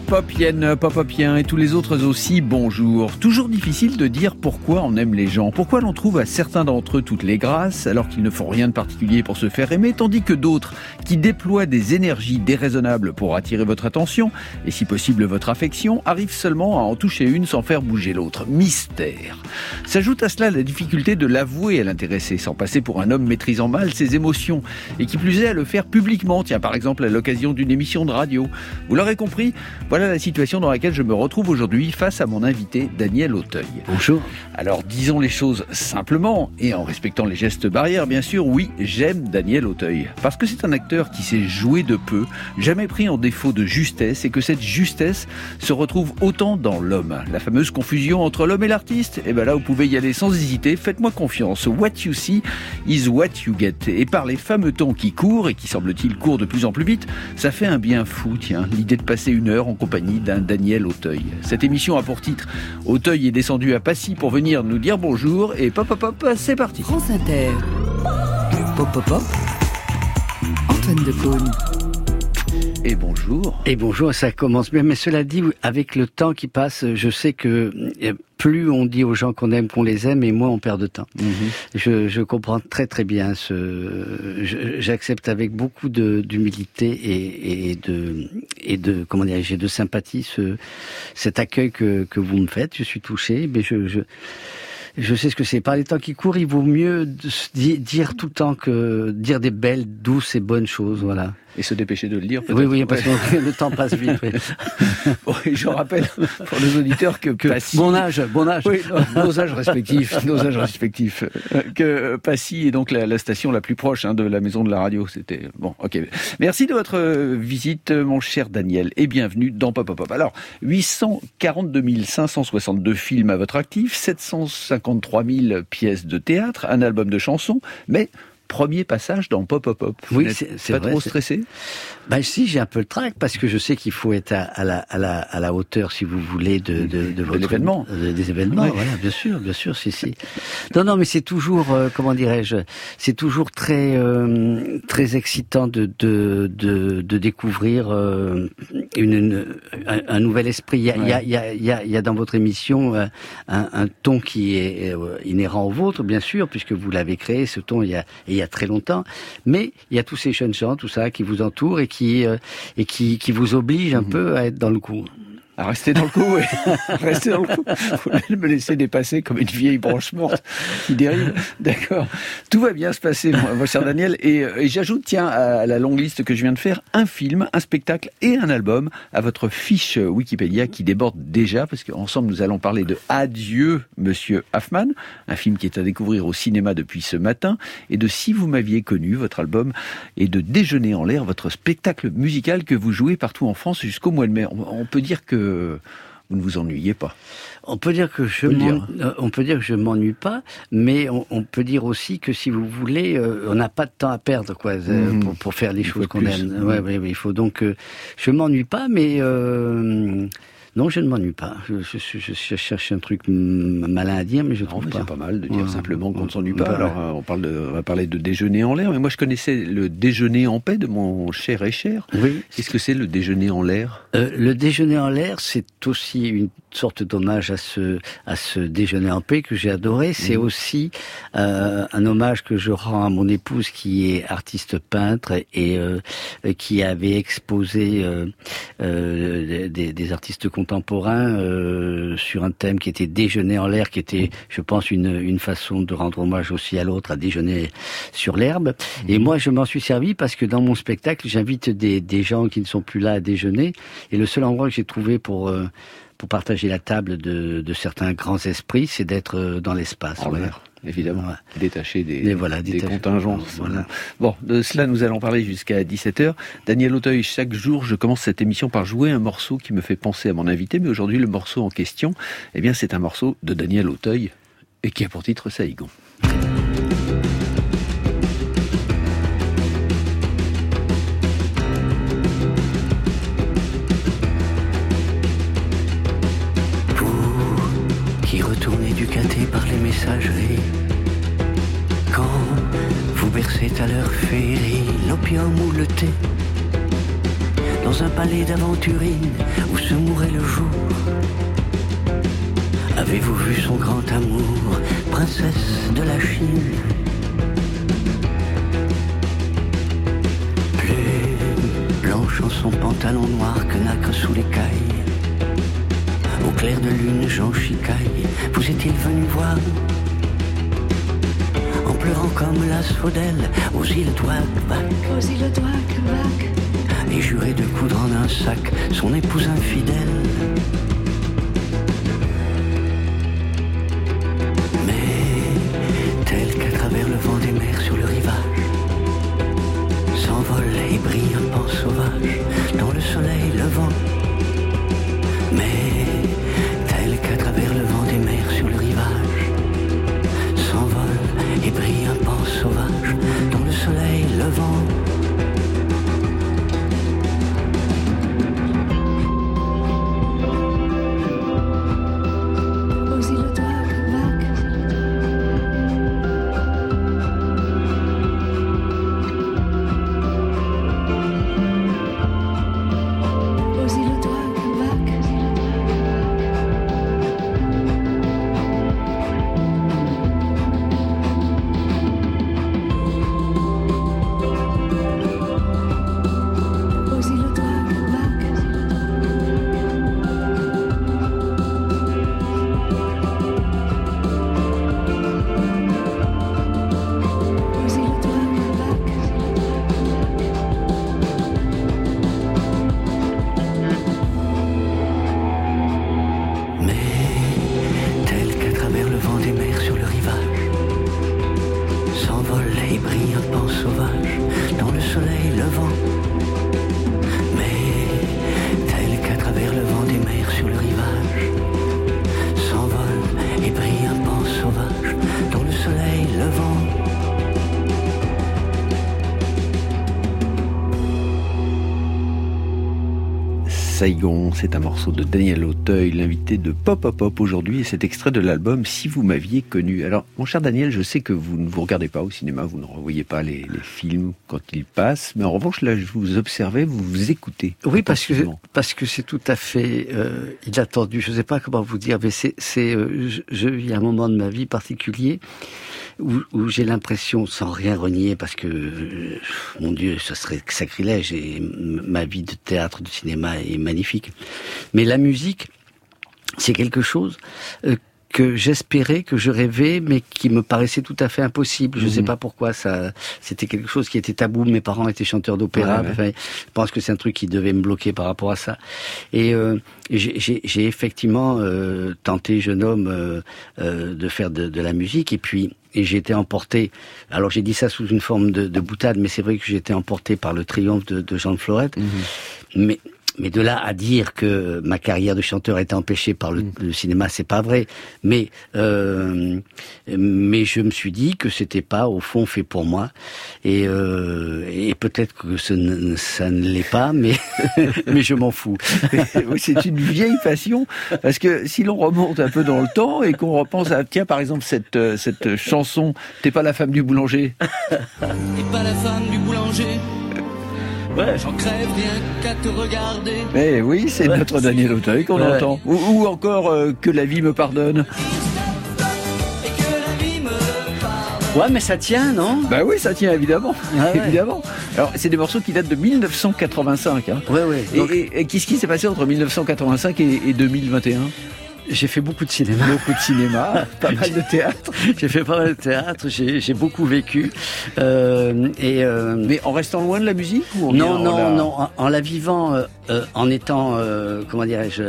Popienne, Popopien et tous les autres aussi, bonjour. Toujours difficile de dire pourquoi on aime les gens, pourquoi l'on trouve à certains d'entre eux toutes les grâces alors qu'ils ne font rien de particulier pour se faire aimer, tandis que d'autres qui déploient des énergies déraisonnables pour attirer votre attention et si possible votre affection, arrivent seulement à en toucher une sans faire bouger l'autre. Mystère. S'ajoute à cela la difficulté de l'avouer à l'intéressé sans passer pour un homme maîtrisant mal ses émotions et qui plus est à le faire publiquement, tiens par exemple à l'occasion d'une émission de radio. Vous l'aurez compris, voilà la situation dans laquelle je me retrouve aujourd'hui face à mon invité Daniel Auteuil. Bonjour. Alors disons les choses simplement et en respectant les gestes barrières bien sûr, oui, j'aime Daniel Auteuil. Parce que c'est un acteur qui s'est joué de peu, jamais pris en défaut de justesse et que cette justesse se retrouve autant dans l'homme. La fameuse confusion entre l'homme et l'artiste, et ben là vous pouvez y aller sans hésiter, faites-moi confiance. What you see is what you get. Et par les fameux temps qui courent et qui semble-t-il courent de plus en plus vite, ça fait un bien fou, tiens, l'idée de passer une heure en compagnie d'un Daniel Auteuil. Cette émission a pour titre Auteuil est descendu à Passy pour venir nous dire bonjour et pop pop pop, c'est parti. France Inter. Pop pop pop. Antoine Decaune. Et bonjour. Et bonjour, ça commence bien. Mais cela dit, avec le temps qui passe, je sais que plus on dit aux gens qu'on aime, qu'on les aime, et moins on perd de temps. Je comprends très très bien j'accepte avec beaucoup d'humilité et de comment dirais-je, de sympathie cet accueil que vous me faites. Je suis touché, mais je sais ce que c'est. Par les temps qui courent, il vaut mieux dire tout le temps que dire des belles, douces et bonnes choses, voilà. Et se dépêcher de le dire, peut-être. Oui, parce que le temps passe vite. Oui. Bon, et je rappelle pour les auditeurs que Passy... Bon âge. Oui, nos âges respectifs. Que Passy est donc la station la plus proche de la maison de la radio. C'était bon, ok. Merci de votre visite, mon cher Daniel, et bienvenue dans Pop Pop Pop. Alors, 842 562 films à votre actif, 753 000 pièces de théâtre, un album de chansons, mais... Premier passage dans Pop Pop Pop. Oui, c'est pas vrai, trop stressé? Ben si, j'ai un peu le trac parce que je sais qu'il faut être à la hauteur, si vous voulez, de votre événement, des événements. Oui. Voilà, bien sûr, si. Non, mais c'est toujours, comment dirais-je, c'est toujours très très excitant de découvrir un nouvel esprit. Il y a dans votre émission un ton qui est inhérent au vôtre, bien sûr, puisque vous l'avez créé, ce ton il y a très longtemps, mais il y a tous ces jeunes gens, tout ça, qui vous entourent et qui vous obligent un peu à être dans le coup. À rester dans le coup, oui. Rester dans le coup. Faut me laisser dépasser comme une vieille branche morte qui dérive. D'accord. Tout va bien se passer, mon cher Daniel. Et j'ajoute, tiens, à la longue liste que je viens de faire, un film, un spectacle et un album à votre fiche Wikipédia qui déborde déjà, parce qu'ensemble nous allons parler de Adieu, Monsieur Hoffman, un film qui est à découvrir au cinéma depuis ce matin, et de Si vous m'aviez connu, votre album, et de Déjeuner en l'air, votre spectacle musical que vous jouez partout en France jusqu'au mois de mai. On peut dire que vous ne vous ennuyez pas. On peut dire que je m'ennuie pas, mais on peut dire aussi que si vous voulez, on n'a pas de temps à perdre, quoi, pour faire les choses qu'on aime. Ouais, il faut donc, je m'ennuie pas, mais non, je ne m'ennuie pas. Je cherche un truc malin à dire, mais je trouve pas. C'est pas mal de dire simplement qu'on ne s'ennuie pas. Alors, on va parler de Déjeuner en l'air, mais moi je connaissais le Déjeuner en paix de mon cher et cher. Oui. Qu'est-ce que c'est le Déjeuner en l'air? Le Déjeuner en l'air, c'est aussi une sorte d'hommage à ce Déjeuner en paix que j'ai adoré. C'est aussi un hommage que je rends à mon épouse qui est artiste peintre et qui avait exposé des artistes contemporains sur un thème qui était Déjeuner en l'air, qui était, je pense, une façon de rendre hommage aussi à l'autre, à déjeuner sur l'herbe. Et moi, je m'en suis servi parce que dans mon spectacle, j'invite des gens qui ne sont plus là à déjeuner. Et le seul endroit que j'ai trouvé pour partager la table de certains grands esprits, c'est d'être dans l'espace. En l'air, évidemment. Ouais. Détaché des contingences. Voilà. Bon, de cela, nous allons parler jusqu'à 17h. Daniel Auteuil, chaque jour, je commence cette émission par jouer un morceau qui me fait penser à mon invité. Mais aujourd'hui, le morceau en question, eh bien, c'est un morceau de Daniel Auteuil et qui a pour titre Saïgon. Éducaté par les messageries, quand vous bercez à leur féerie l'opium ou le thé, dans un palais d'aventurine où se mourait le jour. Avez-vous vu son grand amour, princesse de la Chine? Plus blanche en son pantalon noir que nacre sous l'écaille. Au clair de lune, Jean Chicaille, vous étiez venu voir? En pleurant comme l'asphodèle aux îles d'Ouac-Bac. Aux îles d'Ouac-Bac. Et juré de coudre en un sac son épouse infidèle. Mais tel qu'à travers le vent des mers sur le rivage, s'envole et brille un pan sauvage dans le soleil levant. Mais tel qu'à travers le vent des mers sur le rivage, s'envole et brille un pan sauvage dans le soleil levant. Saigon, c'est un morceau de Daniel Auteuil, l'invité de Pop Pop Pop aujourd'hui, et cet extrait de l'album Si vous m'aviez connu. Alors, mon cher Daniel, je sais que vous ne vous regardez pas au cinéma, vous ne revoyez pas les films quand ils passent, mais en revanche, là, je vous observais, vous vous écoutez. Oui, parce que c'est tout à fait inattendu. Je ne sais pas comment vous dire, mais il y a un moment de ma vie particulier où j'ai l'impression, sans rien renier, parce que, mon Dieu, ça serait sacrilège, et ma vie de théâtre, de cinéma est magnifique. Mais la musique, c'est quelque chose que j'espérais, que je rêvais, mais qui me paraissait tout à fait impossible. Je ne sais pas pourquoi, c'était quelque chose qui était tabou. Mes parents étaient chanteurs d'opéra. Ouais. Enfin, je pense que c'est un truc qui devait me bloquer par rapport à ça. Et j'ai effectivement tenté, jeune homme, de faire de la musique. Et j'ai été emporté, alors j'ai dit ça sous une forme de boutade, mais c'est vrai que j'ai été emporté par le triomphe de Jean de Florette. Mais de là à dire que ma carrière de chanteur a été empêchée par le cinéma, c'est pas vrai. Mais je me suis dit que c'était pas au fond fait pour moi. Et peut-être que ça ne l'est pas, mais mais je m'en fous. C'est une vieille passion, parce que si l'on remonte un peu dans le temps et qu'on repense à, tiens, par exemple, cette chanson, T'es pas la femme du boulanger. T'es pas la femme du boulanger. Ouais. J'en crève rien qu'à te regarder. Eh oui, c'est notre Daniel Auteuil qu'on entend. Ou encore Que la vie me pardonne. Et que la vie me pardonne. Ouais, mais ça tient, non? Bah oui, ça tient, évidemment. Ah ouais. Évidemment. Alors, c'est des morceaux qui datent de 1985. Hein. Ouais. Donc... Et qu'est-ce qui s'est passé entre 1985 et 2021? J'ai fait beaucoup de cinéma. Beaucoup de cinéma, pas mal de théâtre. J'ai fait pas mal de théâtre, j'ai beaucoup vécu. Mais en restant loin de la musique ou Non, en la vivant, en étant, comment dirais-je,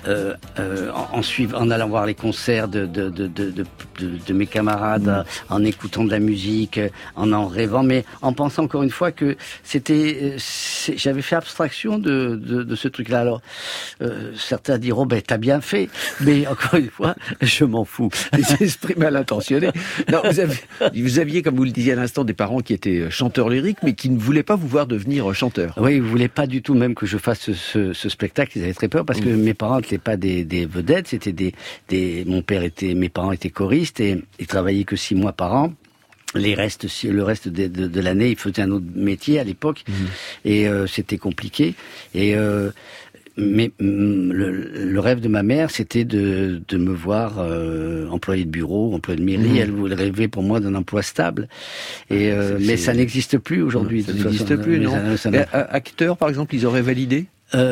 en allant voir les concerts de mes camarades, en écoutant de la musique, en rêvant, mais en pensant encore une fois que j'avais fait abstraction de ce truc-là. Alors, certains diront, t'as bien fait. Mais encore une fois, je m'en fous. Des esprits mal intentionnés. Non, vous aviez, comme vous le disiez à l'instant, des parents qui étaient chanteurs lyriques, mais qui ne voulaient pas vous voir devenir chanteur. Oui, ils voulaient pas du tout même que je fasse ce spectacle. Ils avaient très peur parce que mes parents n'étaient pas des vedettes. C'était mes parents étaient choristes et ils travaillaient que 6 mois par an. le reste de l'année, il faisait un autre métier à l'époque, et c'était compliqué. Et mais le rêve de ma mère, c'était de me voir employé de bureau, employé de mairie. Elle voulait rêver pour moi d'un emploi stable. Et mais ça n'existe plus aujourd'hui. Ça n'existe plus, non. Acteurs, par exemple, ils auraient validé.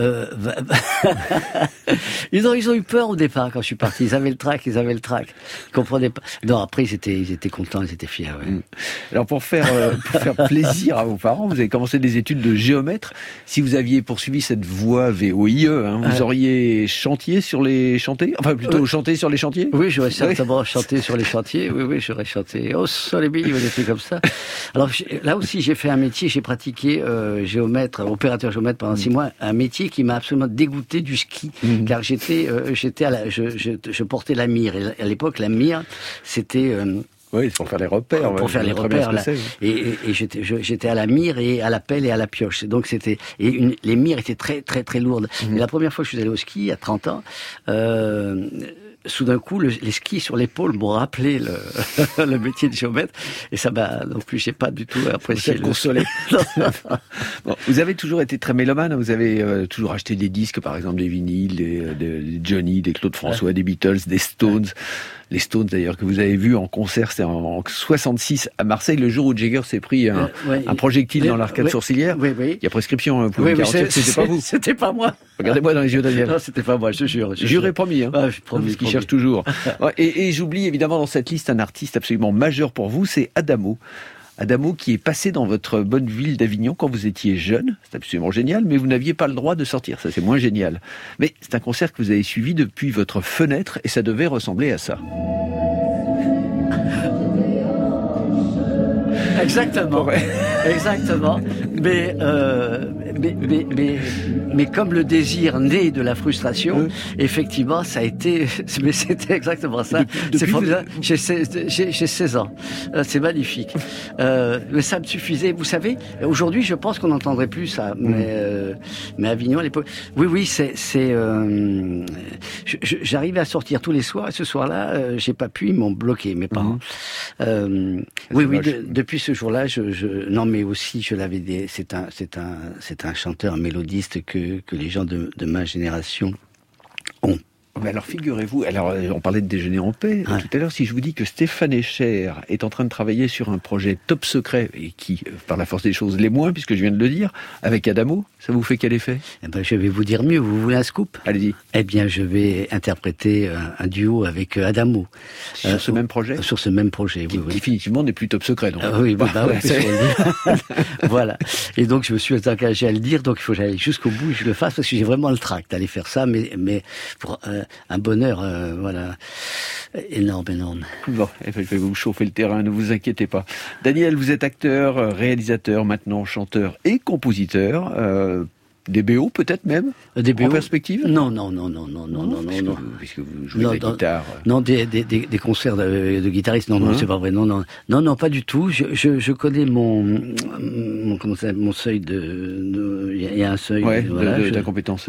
Ils ont eu peur au départ quand je suis parti. Ils avaient le trac. Ils comprenaient pas. Non, après ils étaient contents, ils étaient fiers. Ouais. Alors pour faire plaisir à vos parents, vous avez commencé des études de géomètre. Si vous aviez poursuivi cette voie VOIE, vous auriez chanté sur les chantiers. Enfin plutôt chanté sur les chantiers. Oui, j'aurais certainement chanté sur les chantiers. Oui, j'aurais chanté. Oh, sur les billes, des trucs comme ça. Alors là aussi, j'ai fait un métier. J'ai pratiqué opérateur géomètre pendant 6 mois. Un métier qui m'a absolument dégoûté du ski, car je portais la mire. Et à l'époque, la mire, c'était oui, pour faire les repères. Pour faire les repères, là. Et j'étais à la mire et à la pelle et à la pioche. Donc les mires étaient très très très lourdes. Et la première fois que je suis allé au ski, à 30 ans, soudain coup, les skis sur l'épaule m'ont rappelé le métier de géomètre, et ça m'a non plus, j'ai pas du tout apprécié. Le consoler. Bon, vous avez toujours été très mélomane. Vous avez toujours acheté des disques, par exemple des vinyles, des Johnny, des Claude François, des Beatles, des Stones. Les Stones d'ailleurs que vous avez vus en concert, c'était en 66 à Marseille, le jour où Jagger s'est pris un projectile dans l'arcade sourcilière. Oui. Il y a prescription, vous pouvez me garantir, c'était pas vous. C'était pas moi. Regardez-moi dans les yeux, Daniel. Non, c'était pas moi, je te jure. Juré promis, hein. Je promis. Parce qu'il cherche toujours. Et j'oublie évidemment dans cette liste un artiste absolument majeur pour vous, c'est Adamo. Adamo qui est passé dans votre bonne ville d'Avignon quand vous étiez jeune, c'est absolument génial, mais vous n'aviez pas le droit de sortir, ça c'est moins génial. Mais c'est un concert que vous avez suivi depuis votre fenêtre et ça devait ressembler à ça. Exactement. Ouais. Exactement. Mais comme le désir naît de la frustration, effectivement, ça a été. Mais c'était exactement ça. C'est formidable. J'ai 16 ans. C'est magnifique. Mais ça me suffisait. Vous savez, aujourd'hui, je pense qu'on n'entendrait plus ça. Mais Avignon, à l'époque. Oui, j'arrivais à sortir tous les soirs. Et ce soir-là, j'ai pas pu. Ils m'ont bloqué, mes parents. Depuis ce jour-là, non, mais aussi, je l'avais dit. C'est un chanteur, un mélodiste que les gens de ma génération ont. Mais alors figurez-vous, on parlait de déjeuner en paix tout à l'heure, si je vous dis que Stéphane Escher est en train de travailler sur un projet top secret, et qui, par la force des choses, l'est moins, puisque je viens de le dire, avec Adamo, ça vous fait quel effet ? Je vais vous dire mieux, vous voulez un scoop ? Allez-y. Eh bien, je vais interpréter un duo avec Adamo. Sur ce même projet ? Sur ce même projet, qui définitivement n'est plus top secret, donc. Voilà. Et donc, je me suis engagé à le dire, donc il faut que j'aille jusqu'au bout et que je le fasse, parce que j'ai vraiment le trac d'aller faire ça, mais pour un bonheur, énorme. Bon, je vais vous chauffer le terrain, ne vous inquiétez pas. Daniel, vous êtes acteur, réalisateur, maintenant chanteur et compositeur. Des BO peut-être même des BO en perspective? Non. Puisque vous jouez de la guitare. Non, des concerts de guitaristes. Non, c'est pas vrai. Non, pas du tout. Je connais mon seuil il y a un seuil d'incompétence.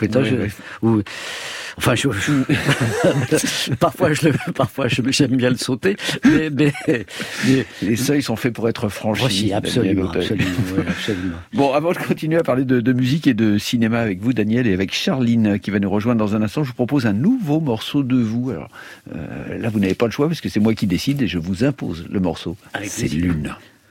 Enfin, parfois j'aime bien le sauter, mais les seuils sont faits pour être franchis. Absolument. Bon, avant de continuer à parler de musique et de cinéma avec vous, Daniel, et avec Charline qui va nous rejoindre dans un instant, je vous propose un nouveau morceau de vous. Alors là, vous n'avez pas le choix parce que c'est moi qui décide et je vous impose le morceau. C'est Lune.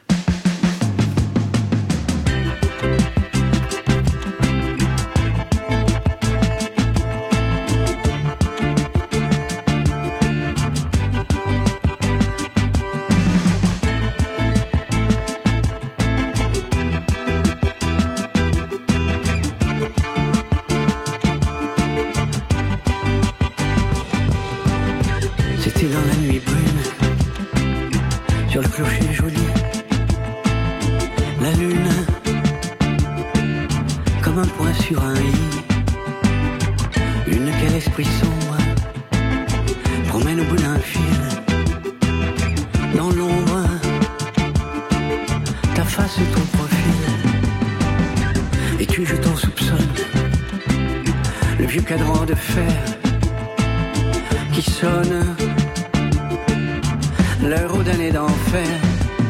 C'était dans la nuit brune, sur le clocher joli, la lune, comme un point sur un i. Lune quel esprit sombre promène au bout d'un fil, dans l'ombre, ta face et ton profil. Et tu je t'en soupçonne, le vieux cadran de fer qui sonne l'heure aux damnés d'enfer.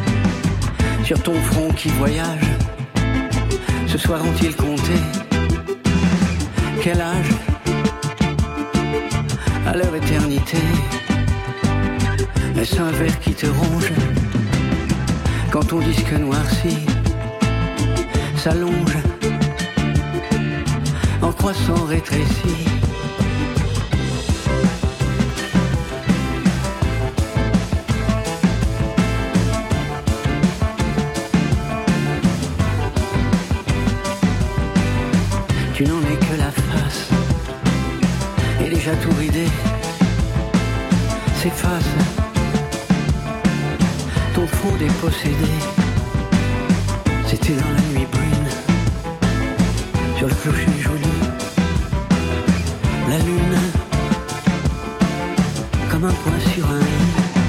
sur ton front qui voyage. Ce soir ont-ils compté quel âge à leur éternité? Est-ce un verre qui te ronge quand ton disque noirci s'allonge en croissant rétréci? Tu n'en es que la face, et déjà tout ridé s'efface. Ton front dépossédé, c'était dans la nuit brune, sur le clocher joli, la lune, comme un point sur un i.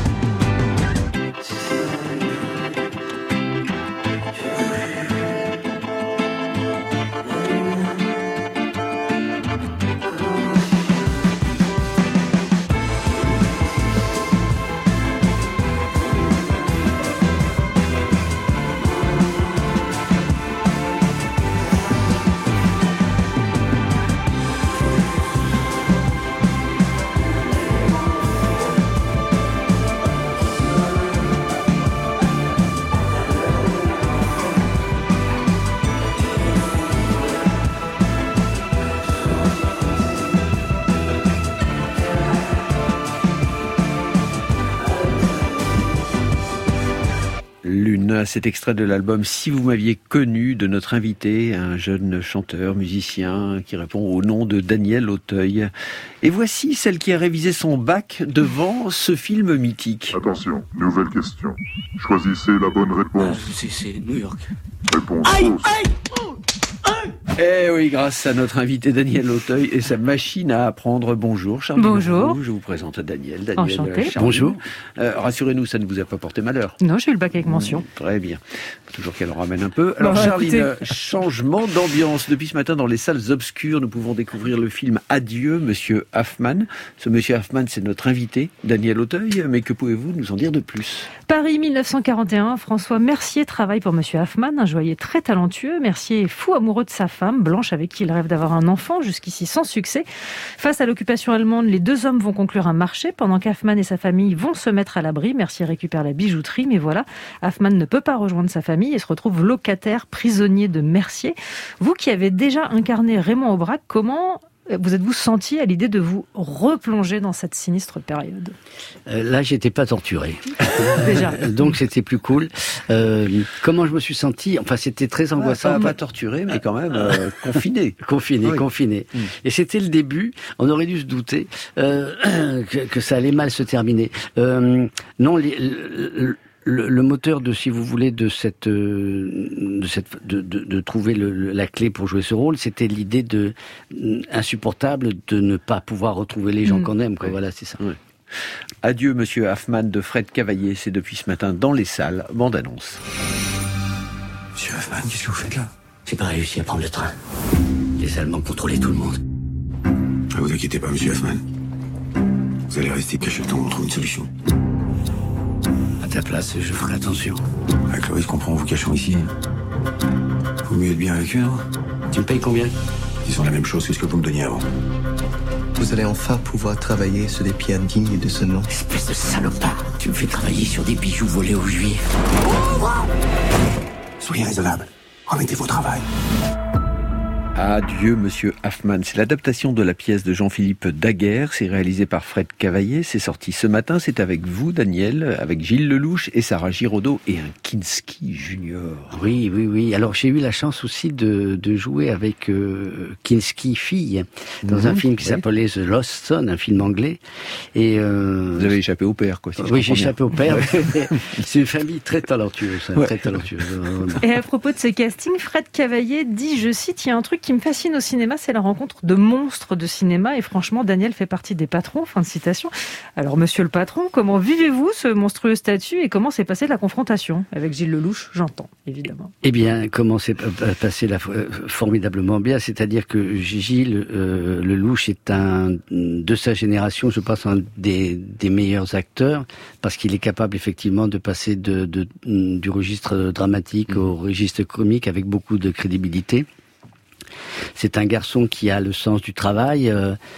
Lune, cet extrait de l'album Si vous m'aviez connu de notre invité, un jeune chanteur, musicien qui répond au nom de Daniel Auteuil. Et voici celle qui a révisé son bac devant ce film mythique. Attention, nouvelle question. Choisissez la bonne réponse. C'est New York. Réponse fausse. Eh oui, grâce à notre invité Daniel Auteuil et sa machine à apprendre. Bonjour Charles. Bonjour. Je vous présente Daniel. Enchanté. Bonjour. Rassurez-nous, ça ne vous a pas porté malheur. Non, j'ai eu le bac avec mention. Très bien. Toujours qu'elle en ramène un peu. Alors Charline, changement d'ambiance. Depuis ce matin, dans les salles obscures, nous pouvons découvrir le film Adieu, Monsieur Hoffmann. Ce Monsieur Hoffmann, c'est notre invité, Daniel Auteuil. Mais que pouvez-vous nous en dire de plus? Paris 1941, François Mercier travaille pour Monsieur Hoffmann, un joaillier très talentueux. Mercier est fou amoureux de sa femme, Blanche, avec qui il rêve d'avoir un enfant, jusqu'ici sans succès. Face à l'occupation allemande, les deux hommes vont conclure un marché, pendant qu'Hoffmann et sa famille vont se mettre à l'abri. Mercier récupère la bijouterie, mais voilà, Hoffmann ne peut pas rejoindre sa famille et se retrouve locataire, prisonnier de Mercier. Vous qui avez déjà incarné Raymond Aubrac, comment vous êtes-vous senti à l'idée de vous replonger dans cette sinistre période? Là, j'étais pas torturé. Déjà. Donc, c'était plus cool. Comment je me suis senti? Enfin, c'était très angoissant. Pas torturé, mais quand même confiné. Confiné. Et c'était le début. On aurait dû se douter que ça allait mal se terminer. Non, le moteur de, si vous voulez, de trouver la clé pour jouer ce rôle, c'était l'idée insupportable de ne pas pouvoir retrouver les gens qu'on aime, quoi. Voilà, c'est ça. Ouais. Adieu, Monsieur Hoffmann de Fred Cavaillé, c'est depuis ce matin dans les salles. Bande-annonce. Monsieur Hoffmann, qu'est-ce que vous faites là? J'ai pas réussi à prendre le train. Les Allemands contrôlaient tout le monde. Ne vous inquiétez pas, Monsieur Hoffmann. Vous allez rester caché le temps où on trouve une solution. À ta place, je ferai attention. Ah, Chloé, je comprends, vous cachons ici. Vous mieux être bien avec eux, non? Tu me payes combien? Ils ont la même chose que ce que vous me donniez avant. Vous allez enfin pouvoir travailler sur des pierres dignes de ce nom. Espèce de salopard. Tu me fais travailler sur des bijoux volés aux Juifs. Soyez raisonnable. Remettez vos travail. Adieu, Monsieur Hoffmann. C'est l'adaptation de la pièce de Jean-Philippe Daguerre. C'est réalisé par Fred Cavaillé. C'est sorti ce matin. C'est avec vous, Daniel, avec Gilles Lelouch et Sarah Giraudot et un Kinski Junior. Oui. Alors, j'ai eu la chance aussi de jouer avec Kinski fille dans un film qui s'appelait The Lost Son, un film anglais. Et vous avez échappé au père, quoi. Oui, j'ai échappé au père. C'est une famille très talentueuse, très talentueuse. Et à propos de ce casting, Fred Cavaillé dit, je cite, il y a un truc qui me fascine au cinéma, c'est la rencontre de monstres de cinéma. Et franchement, Daniel fait partie des patrons. Fin de citation. Alors, monsieur le patron, comment vivez-vous ce monstrueux statut et comment s'est passée la confrontation avec Gilles Lelouch, j'entends, évidemment. Eh bien, comment s'est passé formidablement bien. C'est-à-dire que Gilles Lelouch est de sa génération, je pense, un des meilleurs acteurs, parce qu'il est capable effectivement de passer du registre dramatique au registre comique avec beaucoup de crédibilité. C'est un garçon qui a le sens du travail,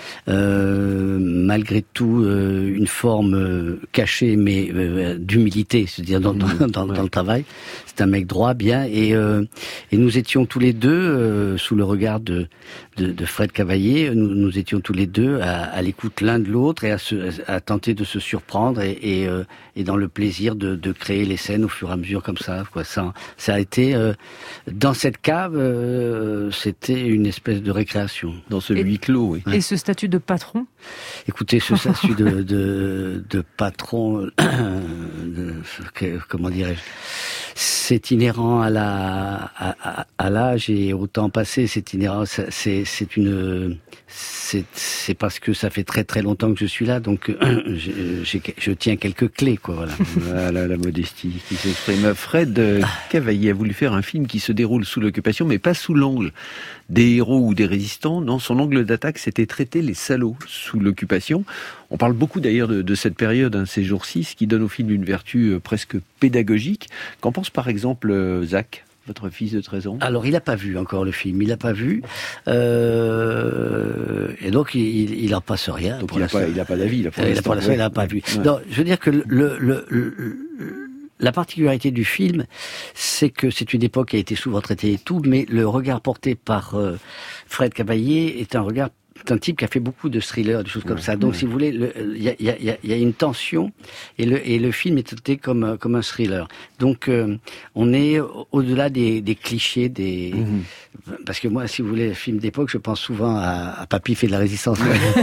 malgré tout une forme cachée mais d'humilité, c'est-à-dire dans le travail. C'est un mec droit, bien, et nous étions tous les deux sous le regard de Fred Cavaillé. Nous étions tous les deux à l'écoute l'un de l'autre et à tenter de se surprendre et dans le plaisir de créer les scènes au fur et à mesure comme ça. Quoi. Ça a été dans cette cave, c'était une espèce de récréation. Dans ce huis clos, oui. Et ce statut de patron ? Écoutez, ce statut de patron, comment dirais-je, c'est inhérent à l'âge et au temps passé. C'est inhérent, c'est parce que ça fait très très longtemps que je suis là, donc je tiens quelques clés, quoi. Voilà. Voilà la modestie qui s'exprime. Fred Cavaillé a voulu faire un film qui se déroule sous l'occupation, mais pas sous l'angle des héros ou des résistants. Non, son angle d'attaque, c'était traiter les salauds sous l'occupation. On parle beaucoup d'ailleurs de cette période, ces jours-ci, ce qui donne au film une vertu presque pédagogique. Qu'en pense par exemple Zach, votre fils de 13 ans? Alors, il n'a pas vu encore le film, il n'a pas vu. Et donc, il n'en passe rien. Donc, il n'a pas d'avis, là, pour l'instant. Il n'a pas vu. Ouais. Non, je veux dire que la particularité du film, c'est que c'est une époque qui a été souvent traitée et tout, mais le regard porté par Fred Cavaillé est un type qui a fait beaucoup de thrillers, des choses comme ça. Donc, si vous voulez, il y a une tension et le film est traité comme un thriller. Donc, on est au-delà des clichés, parce que moi, si vous voulez, film d'époque, je pense souvent à Papy fait de la résistance.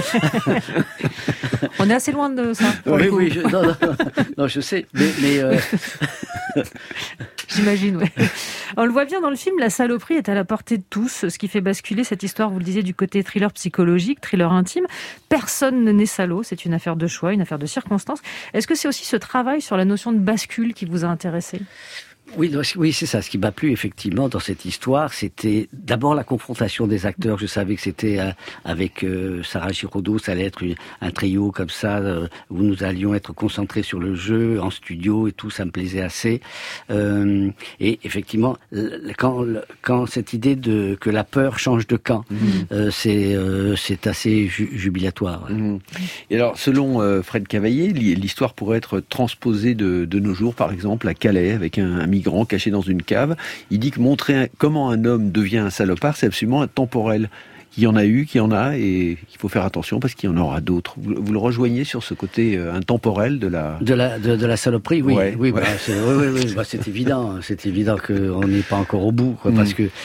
On est assez loin de ça. Oui, non, je sais, mais j'imagine, oui. On le voit bien dans le film, la saloperie est à la portée de tous, ce qui fait basculer cette histoire, vous le disiez, du côté thriller psychologique, thriller intime. Personne n'est salaud, c'est une affaire de choix, une affaire de circonstances. Est-ce que c'est aussi ce travail sur la notion de bascule qui vous a intéressé ? Oui, c'est ça. Ce qui m'a plu effectivement dans cette histoire, c'était d'abord la confrontation des acteurs. Je savais que c'était avec Sarah Giraudot, ça allait être un trio comme ça où nous allions être concentrés sur le jeu en studio et tout. Ça me plaisait assez. Et effectivement, quand cette idée que la peur change de camp, c'est assez jubilatoire. Ouais. Et alors, selon Fred Cavaillé, l'histoire pourrait être transposée de nos jours, par exemple à Calais, avec un migrant caché dans une cave. Il dit que montrer comment un homme devient un salopard, c'est absolument intemporel. Il y en a eu, qu'il y en a, et il faut faire attention parce qu'il y en aura d'autres. Vous le rejoignez sur ce côté intemporel de la saloperie, oui. Ouais, oui, ouais. C'est évident. C'est évident qu'on n'est pas encore au bout, quoi, parce que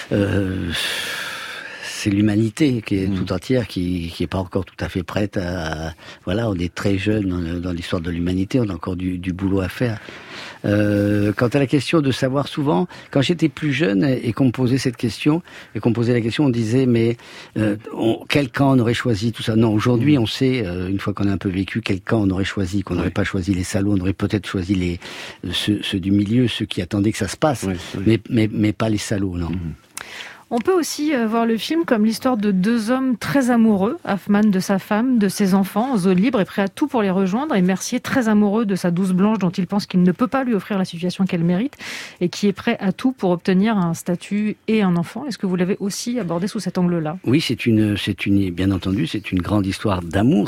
c'est l'humanité qui est tout entière, qui est pas encore tout à fait prête à... Voilà, on est très jeune dans l'histoire de l'humanité, on a encore du boulot à faire. Quant à la question de savoir, souvent, quand j'étais plus jeune et qu'on me posait cette question, et qu'on me posait la question, on disait, mais quel camp on aurait choisi, tout ça. Non, aujourd'hui, on sait, une fois qu'on a un peu vécu, quel camp on aurait choisi, qu'on n'aurait pas choisi les salauds, on aurait peut-être choisi ceux du milieu, ceux qui attendaient que ça se passe, mais pas les salauds, non. On peut aussi voir le film comme l'histoire de deux hommes très amoureux, Hoffman de sa femme, de ses enfants, en zone libre et prêt à tout pour les rejoindre, et Mercier très amoureux de sa douce Blanche dont il pense qu'il ne peut pas lui offrir la situation qu'elle mérite et qui est prêt à tout pour obtenir un statut et un enfant. Est-ce que vous l'avez aussi abordé sous cet angle-là ? Oui, bien entendu, c'est une grande histoire d'amour.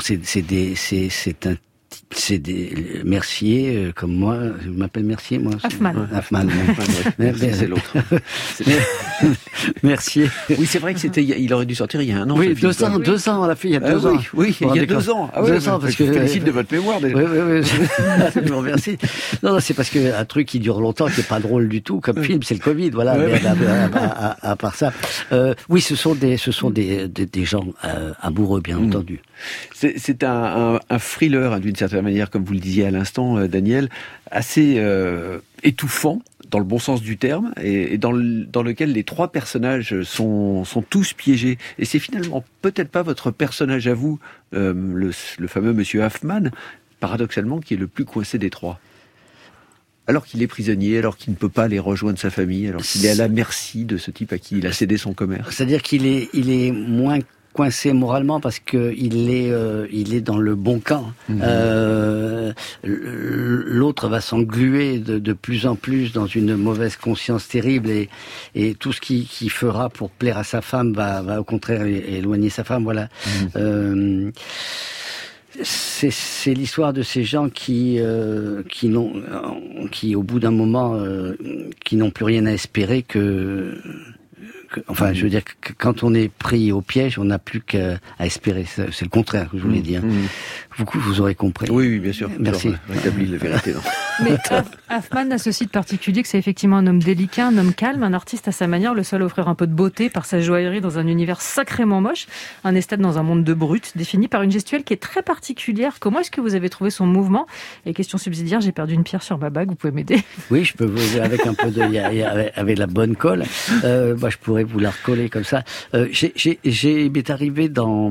C'est des Mercier, comme moi, je m'appelle Mercier, moi. Hoffman. C'est l'autre. Mercier. Oui, c'est vrai que il aurait dû sortir il y a un an. Oui, 2 ans, on l'a fait il y a 2 ans. Oui, il y a 2 ans. 2 ans, parce que... Je vous félicite de votre mémoire, déjà. Oui, je vous remercie. Non, c'est parce que un truc qui dure longtemps, qui est pas drôle du tout, comme film, c'est le Covid, voilà. À part ça. Oui, ce sont des gens amoureux, bien entendu. C'est un thriller, d'une certaine manière, comme vous le disiez à l'instant, Daniel, assez étouffant, dans le bon sens du terme, et dans lequel les 3 personnages sont tous piégés. Et c'est finalement peut-être pas votre personnage à vous, le fameux Monsieur Hoffman, paradoxalement, qui est le plus coincé des 3. Alors qu'il est prisonnier, alors qu'il ne peut pas aller rejoindre sa famille, alors qu'il est à la merci de ce type à qui il a cédé son commerce. C'est-à-dire qu'il est moins coincé moralement parce que il est dans le bon camp. L'autre va s'engluer de plus en plus dans une mauvaise conscience terrible et tout ce qui fera pour plaire à sa femme va au contraire éloigner sa femme. Voilà. C'est l'histoire de ces gens qui au bout d'un moment qui n'ont plus rien à espérer enfin, je veux dire que quand on est pris au piège, on n'a plus qu'à espérer. C'est le contraire que je voulais dire. Vous aurez compris. Oui, bien sûr. Merci. Rétabli la vérité. Mais Hoffman a ce site particulier que c'est effectivement un homme délicat, un homme calme, un artiste à sa manière, le seul à offrir un peu de beauté par sa joaillerie dans un univers sacrément moche, un esthète dans un monde de brutes, défini par une gestuelle qui est très particulière. Comment est-ce que vous avez trouvé son mouvement? Et question subsidiaire, j'ai perdu une pierre sur ma bague, vous pouvez m'aider? Oui, je peux vous aider avec un peu avec la bonne colle. Je pourrais vous la recoller comme ça. Il m'est arrivé dans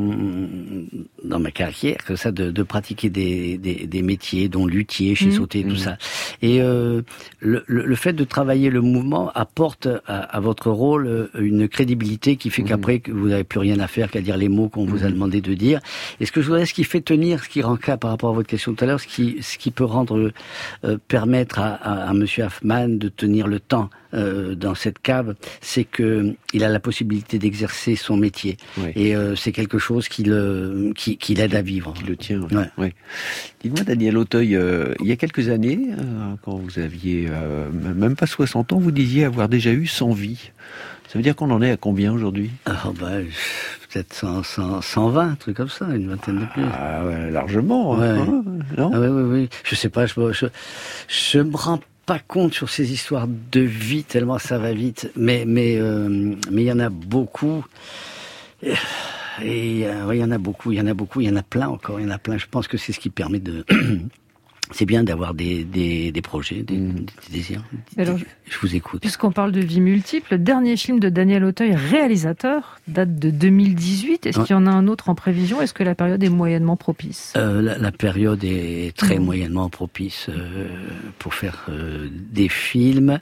ma carrière comme ça de pratiquer des métiers, dont luthier, sauter, tout ça. Et le fait de travailler le mouvement apporte à votre rôle une crédibilité qui fait qu'après vous n'avez plus rien à faire qu'à dire les mots qu'on vous a demandé de dire. Et ce que je voudrais, ce qui fait tenir, ce qui rend cas par rapport à votre question tout à l'heure, ce qui peut permettre à Monsieur Hoffman de tenir le temps dans cette cave, c'est que il a la possibilité d'exercer son métier. Oui. Et c'est quelque chose qui l'aide à vivre. Qui le tient. Ouais. Ouais. Dites-moi, Daniel Auteuil, il y a quelques années, quand vous aviez même pas 60 ans, vous disiez avoir déjà eu 100 vies. Ça veut dire qu'on en est à combien aujourd'hui? Peut-être 120, un truc comme ça, une vingtaine de plus. Ah ouais, largement. Ouais. Non? Oui. Je sais pas, je me rends pas compte sur ces histoires de vie tellement ça va vite, mais il y en a beaucoup. Et il y en a beaucoup, il y en a plein encore, il y en a plein. Je pense que c'est ce qui permet de c'est bien d'avoir des projets, des désirs. Alors, je vous écoute. Puisqu'on parle de vie multiple, le dernier film de Daniel Auteuil, réalisateur, date de 2018. Est-ce qu'il y en a un autre en prévision? Est-ce que la période est moyennement propice? La période est très moyennement propice pour faire des films.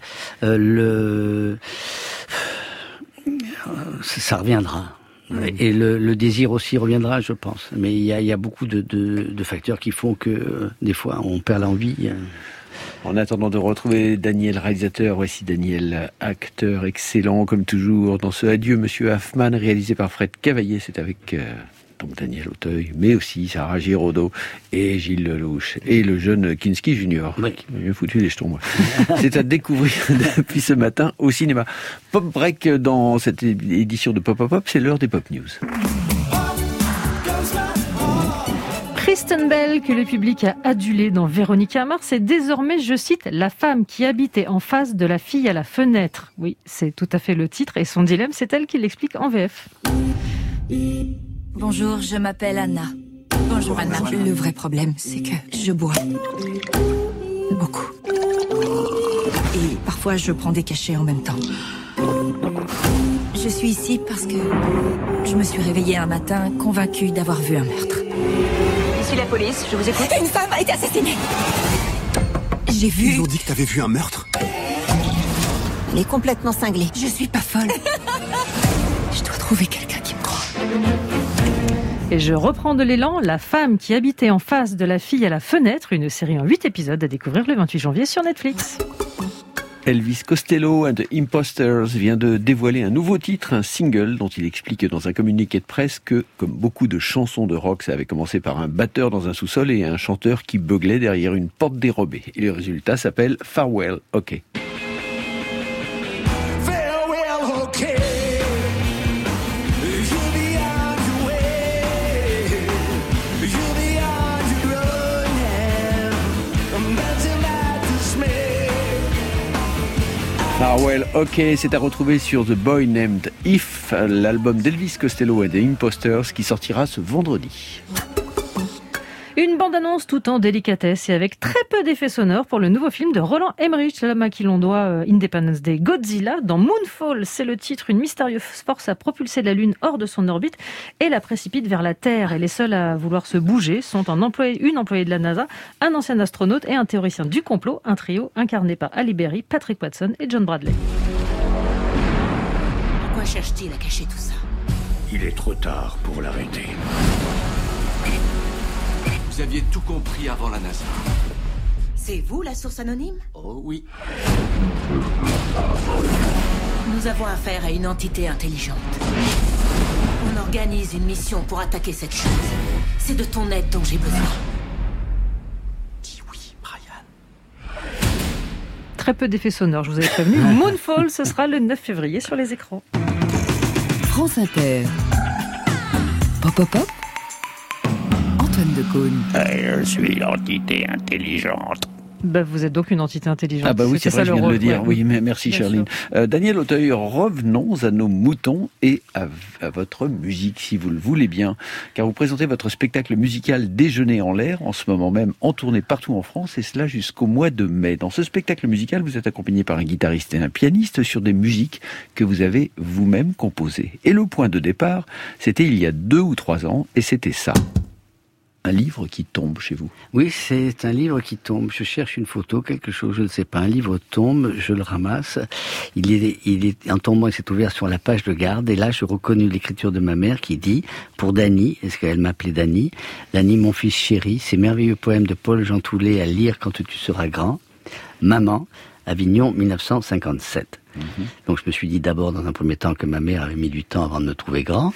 Ça reviendra. Et le désir aussi reviendra, je pense. Mais il y a beaucoup de facteurs qui font que des fois on perd l'envie. En attendant de retrouver Daniel, réalisateur, voici Daniel, acteur excellent comme toujours dans ce Adieu Monsieur Hoffman, réalisé par Fred Cavaillé. C'est avec donc Daniel Auteuil, mais aussi Sarah Giraudot et Gilles Lelouch et le jeune Kinski Junior, qui m'a bien foutu les jetons, moi. C'est à découvrir depuis ce matin au cinéma. Pop Break dans cette édition de Pop Pop Pop, c'est l'heure des Pop News. Kristen Bell, que le public a adulé dans Véronica Mars, est désormais, je cite, la femme qui habitait en face de la fille à la fenêtre. Oui, c'est tout à fait le titre et son dilemme, c'est elle qui l'explique en VF. Bonjour, je m'appelle Anna. Bonjour Anna. Le vrai problème, c'est que je bois beaucoup. Et parfois, je prends des cachets en même temps. Je suis ici parce que je me suis réveillée un matin convaincue d'avoir vu un meurtre. Ici la police, je vous écoute. Une femme a été assassinée. J'ai vu... Ils ont dit que t'avais vu un meurtre. Elle est complètement cinglée. Je suis pas folle. Je dois trouver quelqu'un qui me croit. Et je reprends de l'élan, La femme qui habitait en face de la fille à la fenêtre, une série en 8 épisodes à découvrir le 28 janvier sur Netflix. Elvis Costello and the Imposters vient de dévoiler un nouveau titre, un single dont il explique dans un communiqué de presse que, comme beaucoup de chansons de rock, ça avait commencé par un batteur dans un sous-sol et un chanteur qui beuglait derrière une porte dérobée. Et le résultat s'appelle Farewell OK. Farewell OK, c'est à retrouver sur The Boy Named If, l'album d'Elvis Costello and the Imposters qui sortira ce vendredi. Une bande-annonce tout en délicatesse et avec très peu d'effets sonores pour le nouveau film de Roland Emmerich, l'homme à qui l'on doit Independence Day. Godzilla, dans Moonfall, c'est le titre. Une mystérieuse force a propulsé la Lune hors de son orbite et la précipite vers la Terre. Et les seuls à vouloir se bouger sont une employée de la NASA, un ancien astronaute et un théoricien du complot, un trio incarné par Halle Berry, Patrick Watson et John Bradley. Pourquoi cherche-t-il à cacher tout ça? Il est trop tard pour l'arrêter. Vous aviez tout compris avant la NASA. C'est vous la source anonyme? Oh oui. Nous avons affaire à une entité intelligente. On organise une mission pour attaquer cette chose. C'est de ton aide dont j'ai besoin. Dis oui, Brian. Très peu d'effets sonores, je vous avais prévenu. Moonfall, ce sera le 9 février sur les écrans. France Inter. Pop, pop, pop. Antoine Decaune. Je suis l'entité intelligente. Vous êtes donc une entité intelligente. Ah oui, c'est vrai, je viens de le dire. Oui, merci Charline. Daniel Auteuil, revenons à nos moutons et à votre musique, si vous le voulez bien. Car vous présentez votre spectacle musical Déjeuner en l'air, en ce moment même en tournée partout en France, et cela jusqu'au mois de mai. Dans ce spectacle musical, vous êtes accompagné par un guitariste et un pianiste sur des musiques que vous avez vous-même composées. Et le point de départ, c'était il y a 2 ou 3 ans, et c'était ça. Un livre qui tombe chez vous. Oui, c'est un livre qui tombe. Je cherche une photo, quelque chose, je ne sais pas. Un livre tombe, je le ramasse. Il est en tombant, il s'est ouvert sur la page de garde. Et là, je reconnais l'écriture de ma mère qui dit, pour Dany, est-ce qu'elle m'appelait Dany? Dany, mon fils chéri, ces merveilleux poèmes de Paul Jean Toulet à lire quand tu seras grand. Maman, Avignon, 1957. Donc je me suis dit d'abord dans un premier temps que ma mère avait mis du temps avant de me trouver grand,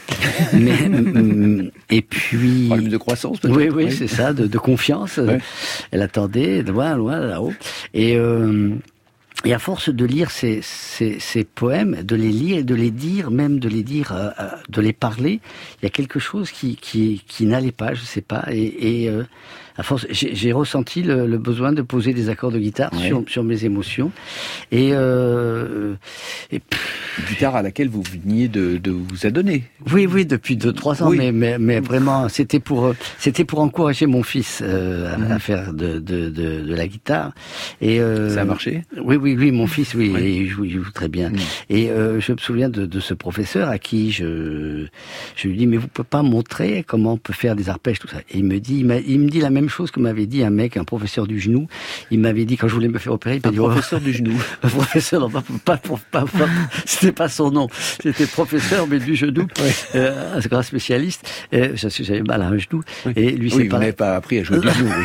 et puis problème de croissance peut-être. Oui, c'est ça, de confiance. Ouais. Elle attendait loin là-haut, et à force de lire ces poèmes, de les lire et de les dire, même de les dire, de les parler, il y a quelque chose qui n'allait pas, je sais pas, et à force, j'ai ressenti le besoin de poser des accords de guitare sur mes émotions, et guitare à laquelle vous veniez de vous adonner. Oui, depuis 2-3 ans, oui. mais vraiment, c'était pour encourager mon fils à faire de la guitare, et ça a marché. Oui, mon fils, il joue très bien. Et je me souviens de ce professeur à qui je lui dis, mais vous pouvez pas montrer comment on peut faire des arpèges, tout ça. Et il me dit la même chose que m'avait dit un professeur du genou. Il m'avait dit quand je voulais me faire opérer, il m'a dit, professeur du genou. Professeur, non, pas c'était pas son nom. C'était professeur, mais du genou. Un grand spécialiste. J'avais mal à un genou. Et lui, c'est pas. Vous n'avez pas appris à jouer du genou.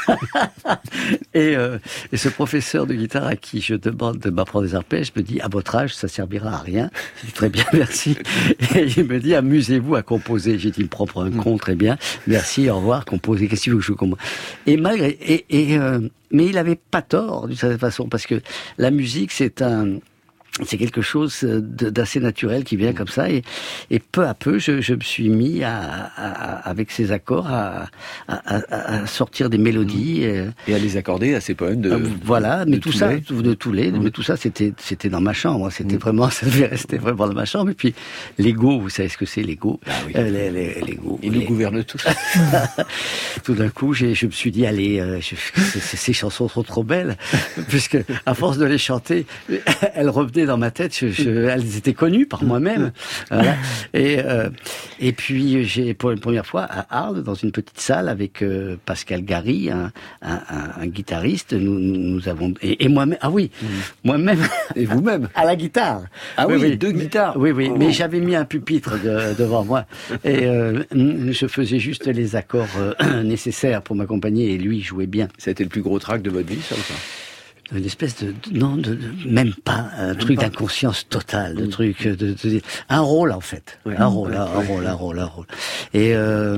Et ce professeur de guitare à qui je demande de m'apprendre des arpèges me dit, à votre âge, ça servira à rien. Je dis, très bien, merci. Et il me dit, amusez-vous à composer. J'ai dit, il me prend pour un con, très bien. Merci, au revoir, composez. Qu'est-ce que tu veux que je compose? Et mais il avait pas tort, d'une certaine façon, parce que la musique, c'est quelque chose d'assez naturel qui vient comme ça, et peu à peu je me suis mis avec ces accords à sortir des mélodies et à les accorder à ces poèmes de voilà, mais de tout Toulet. Ça de Toulet, mais tout ça c'était dans ma chambre, c'était vraiment, ça devait rester vraiment dans ma chambre. Et puis l'ego, vous savez ce que c'est l'ego? L'ego, il nous gouverne tous. Tout d'un coup je me suis dit, allez, ces chansons sont trop belles, puisque à force de les chanter, elles revenaient dans ma tête, elles étaient connues par moi-même. Voilà. Et puis j'ai, pour une première fois, à Arles, dans une petite salle avec Pascal Gary, un guitariste, nous avons, et moi-même, moi-même. Et vous-même. À la guitare. Ah oui, 2 guitares. Oui, mais j'avais mis un pupitre devant moi, et je faisais juste les accords nécessaires pour m'accompagner, et lui jouait bien. C'était le plus gros trac de votre vie, ça, ou pas? Une espèce de même pas un truc d'inconscience totale, de truc un rôle en fait, un rôle. Et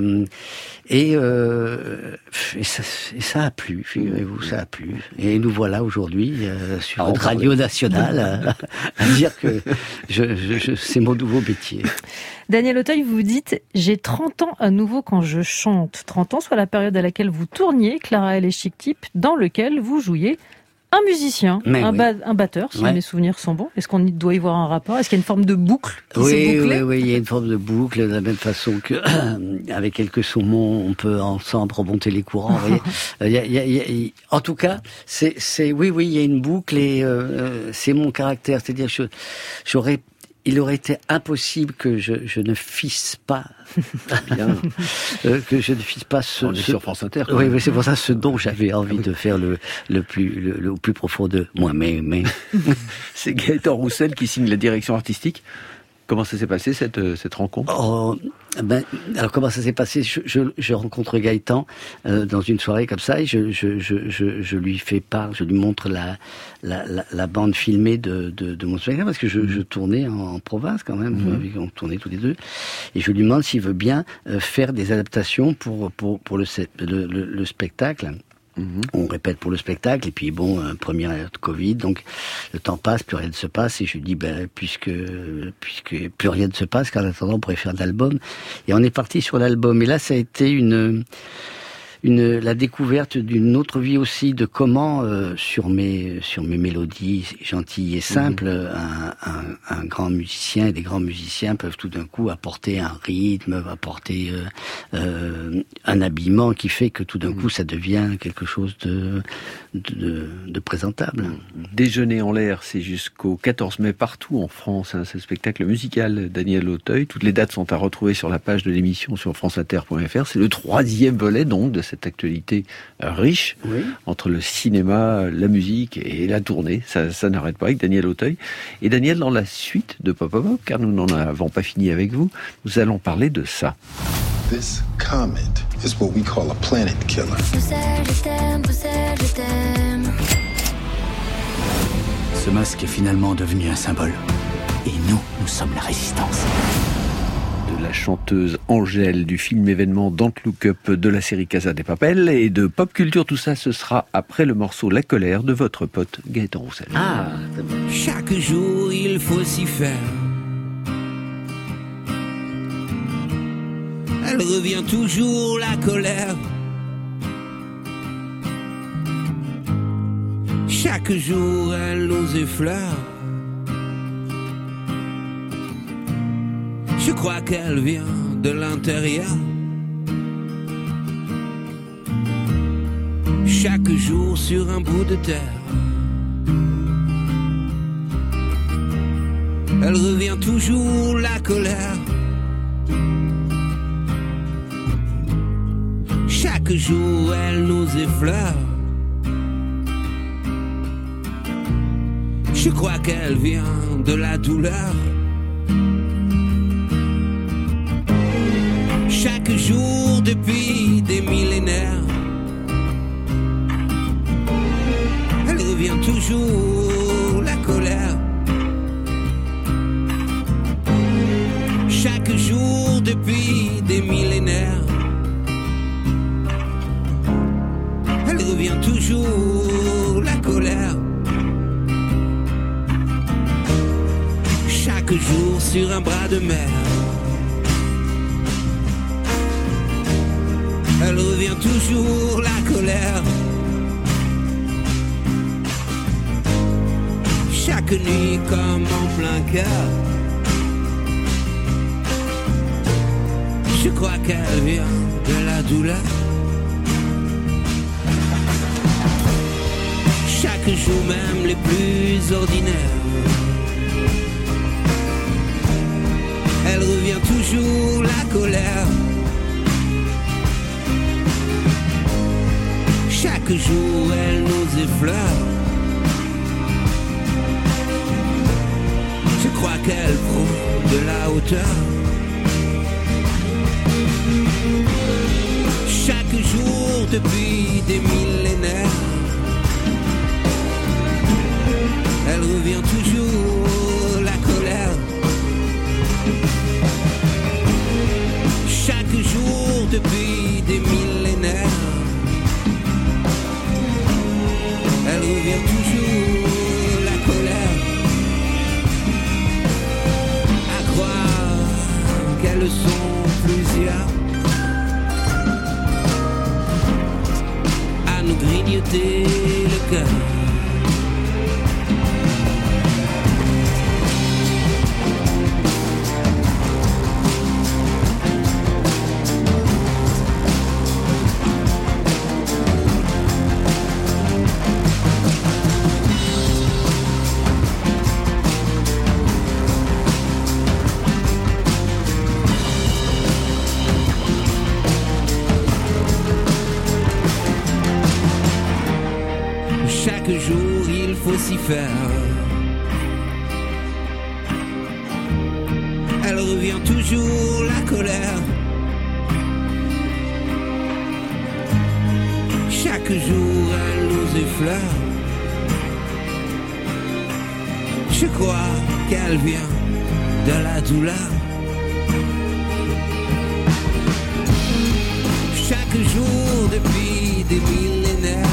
ça a plu, figurez-vous, ça a plu. Et nous voilà aujourd'hui sur notre radio nationale à dire que c'est mon nouveau métier. Daniel Auteuil, vous dites « J'ai 30 ans à nouveau quand je chante ». 30 ans, soit la période à laquelle vous tourniez, Clara et les Chic Types, dans lequel vous jouiez un musicien, un batteur, si mes souvenirs sont bons. Est-ce qu'on doit y voir un rapport? Est-ce qu'il y a une forme de boucle qui s'est bouclée? Oui, il y a une forme de boucle, de la même façon que avec quelques saumons, on peut ensemble remonter les courants. En tout cas, oui, il y a une boucle et c'est mon caractère. C'est-à-dire, il aurait été impossible que je ne fisse pas que je ne fisse pas on est sur France Inter. Oui, c'est pour ça ce dont j'avais envie de faire le plus profond de moi. Mais c'est Gaëtan Roussel qui signe la direction artistique. Comment ça s'est passé cette rencontre? Alors comment ça s'est passé? Je rencontre Gaëtan dans une soirée comme ça et je lui fais part, je lui montre la bande filmée de mon spectacle parce que je tournais en province quand même, on tournait tous les deux et je lui demande s'il veut bien faire des adaptations pour le spectacle. On répète pour le spectacle et puis première alerte Covid, donc le temps passe, plus rien ne se passe et je lui dis puisque plus rien ne se passe, qu'en attendant on pourrait faire de l'album et on est parti sur l'album et là ça a été la découverte d'une autre vie aussi de comment sur mes mélodies gentilles et simples un grand musicien et des grands musiciens peuvent tout d'un coup apporter un rythme, apporter un habillement qui fait que tout d'un coup ça devient quelque chose de présentable. Déjeuner en l'air, c'est jusqu'au 14 mai partout en France, ce spectacle musical Daniel Auteuil. Toutes les dates sont à retrouver sur la page de l'émission sur franceinter.fr. C'est le 3e volet donc de cette actualité riche entre le cinéma, la musique et la tournée. Ça n'arrête pas avec Daniel Auteuil. Et Daniel, dans la suite de Pop Pop Pop, car nous n'en avons pas fini avec vous, nous allons parler de ça. This comet is what we call a planet killer. Je t'aime. Ce masque est finalement devenu un symbole. Et nous sommes la résistance. De la chanteuse Angèle, du film événement Don't Look Up, de la série Casa de Papel et de Pop Culture. Tout ça, ce sera après le morceau La Colère de votre pote Gaëtan Roussel. Chaque jour, il faut s'y faire. Elle revient toujours, la colère. Chaque jour, elle nous effleure. Je crois qu'elle vient de l'intérieur. Chaque jour sur un bout de terre. Elle revient toujours, la colère. Chaque jour, elle nous effleure. Je crois qu'elle vient de la douleur. Chaque jour depuis des millénaires, elle revient toujours, la colère. Chaque jour depuis des millénaires, elle revient toujours, la colère. Chaque jour sur un bras de mer, elle revient toujours, la colère. Chaque nuit comme en plein cœur, je crois qu'elle vient de la douleur. Chaque jour même les plus ordinaires, elle revient toujours, la colère. Chaque jour, elle nous effleure. Je crois qu'elle prend de la hauteur. Chaque jour depuis des millénaires, elle revient toujours, la colère. Chaque jour depuis des millénaires, elle revient toujours, la colère. À croire qu'elles sont plusieurs à nous grignoter le cœur. Chaque jour il faut s'y faire. Elle revient toujours, la colère. Chaque jour elle nous effleure. Je crois qu'elle vient de la douleur. Chaque jour depuis des millénaires,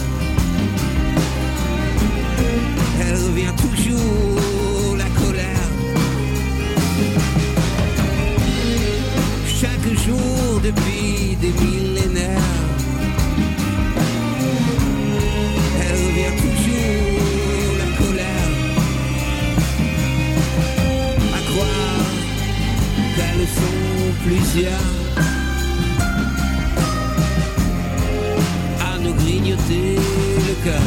elle revient toujours, la colère. Chaque jour depuis des millénaires, elle revient toujours, la colère. À croire qu'elles sont plusieurs à nous grignoter le cœur.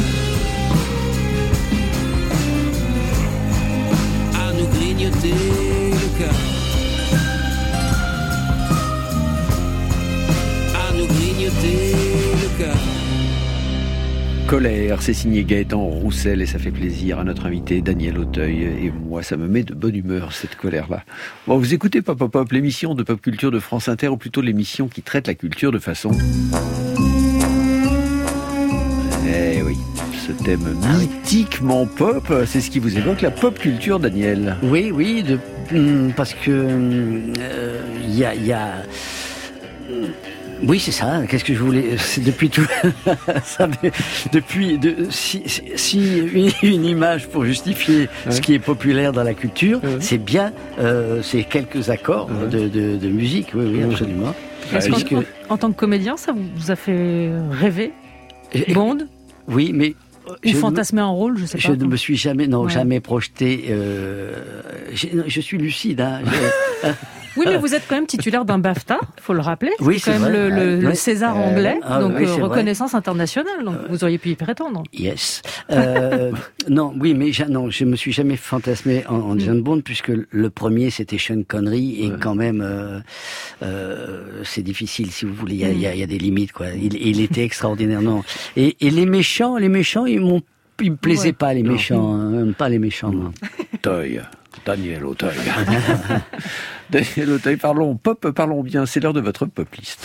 Grignoter le cœur, à nous grignoter le cœur. Colère, c'est signé Gaëtan Roussel et ça fait plaisir à notre invité Daniel Auteuil. Et moi, ça me met de bonne humeur, cette colère-là. Bon, vous écoutez Pop Pop Pop, l'émission de pop culture de France Inter, ou plutôt l'émission qui traite la culture de façon... Eh oui, ce thème mythiquement pop, c'est ce qui vous évoque la pop culture, Daniel. Oui, parce que il y a oui, c'est ça. Qu'est-ce que je voulais? C'est depuis tout. Si une image pour justifier ce qui est populaire dans la culture, c'est bien ces quelques accords de musique. Oui, absolument. Est-ce en tant que comédien, ça vous a fait rêver? Bond? Oui, mais ou fantasmer un rôle, je sais pas. Je ne me suis jamais projeté. Je suis lucide. Hein. Oui, mais vous êtes quand même titulaire d'un BAFTA, faut le rappeler. Oui, c'est quand même le César anglais, donc reconnaissance vrai. Internationale. Donc vous auriez pu y prétendre. Yes. Non, oui, mais je me suis jamais fantasmé en James Bond, puisque le premier c'était Sean Connery et quand même c'est difficile, si vous voulez. Il y a des limites, quoi. Il était extraordinaire, non. Et les méchants, ils me plaisaient pas, les méchants, pas les méchants. Non. Daniel Auteuil. Daniel Auteuil, parlons bien, c'est l'heure de votre pop list.